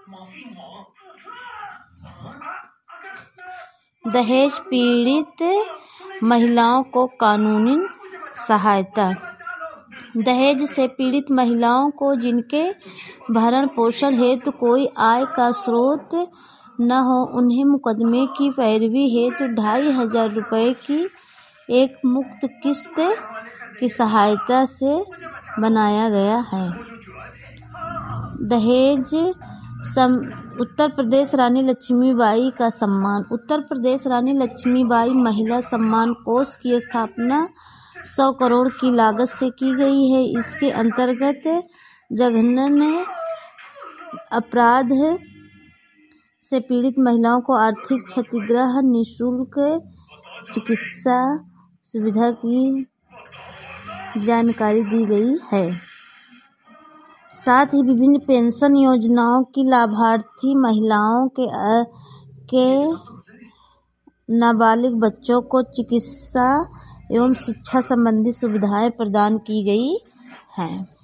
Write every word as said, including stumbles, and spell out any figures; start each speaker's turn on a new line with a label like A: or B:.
A: दहेज पीड़ित महिलाओं को कानूनी सहायता। दहेज से पीड़ित महिलाओं को जिनके भरण पोषण हेतु कोई आय का स्रोत न हो, उन्हें मुकदमे की पैरवी हेतु ढाई हजार रुपये की एक मुक्त किस्त की सहायता से बनाया गया है। दहेज सम उत्तर प्रदेश रानी लक्ष्मीबाई का सम्मान। उत्तर प्रदेश रानी लक्ष्मीबाई महिला सम्मान कोष की स्थापना सौ करोड़ की लागत से की गई है। इसके अंतर्गत जघन्य अपराध से पीड़ित महिलाओं को आर्थिक क्षतिग्रह, निःशुल्क चिकित्सा सुविधा की जानकारी दी गई है। साथ ही विभिन्न पेंशन योजनाओं की लाभार्थी महिलाओं के के नाबालिग बच्चों को चिकित्सा एवं शिक्षा संबंधी सुविधाएं प्रदान की गई हैं।